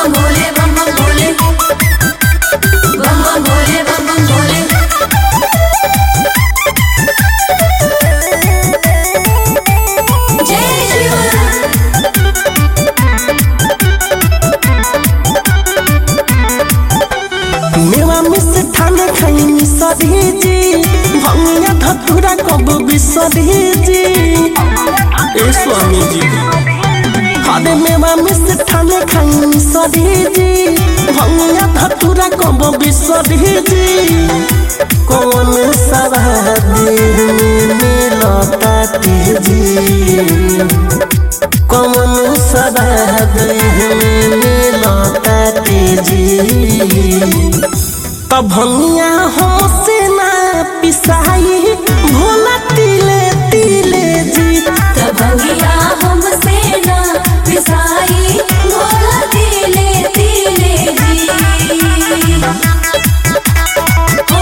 बम भोले बम बम भोले बम बम भोले बम बम भोले। जय शिव। मेवा मिस ठाने खाई सदी जी भंगिया धतुरा कब बिसरी जी ए स्वामी जी हरे मेवा मिस ठाने खाई सदी जी भंगिया धतुरा कब बिसरी जी कौन सवादी मिलता जी कौन सवादी मिलता जी तब भंगिया हमसे ना पिसाई भोला तिले तिले जी तब भंगिया हमसे ना पिसाई भोला तिले तिले जी। हो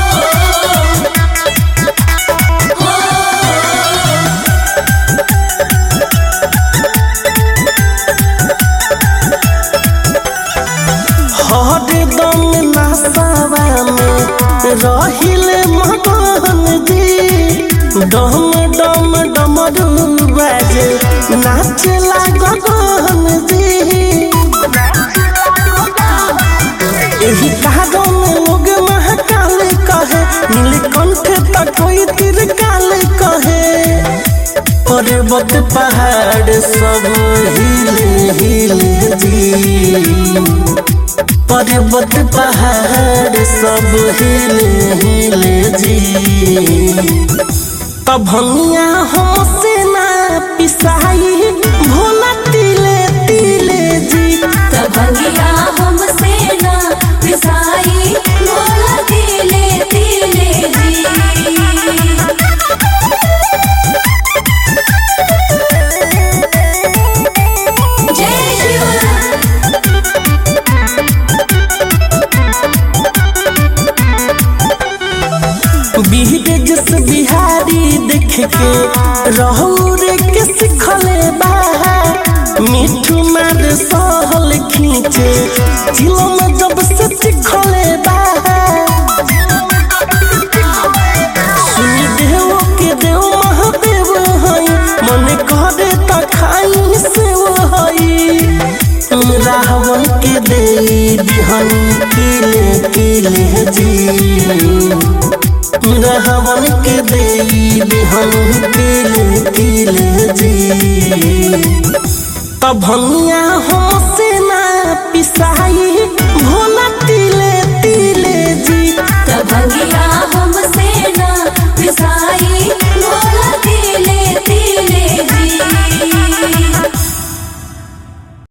हरदम नशवा में रहिले मगन जी डम डम डमरू बाजे नाचला गगन जी एही कारण लोग महाकाल कहे नीलकंठ तक कोई तिरकाल कहे पर्वत पहाड़ सब हिले हिले जी पर्वत पहाड़ सब हिले हिले जी तब भंगिया हमसे ना पिसाई भोला तिले तिले जी तब भंगिया हमसे ना पिसाई भोला तिले तिले जी। जय शिव। बिहरे जस बिहारी देख के रहू रे के सिखले बा मिठू मार सहल खींचे चिलो में जब से चिखले बा सुनी देव के देव महादेव हई मन करे त खाई से हई रावण के दे बिहन किले किले जी रावण के दे बिहन किले किले जी तब भंगिया हमसे ना पिसाई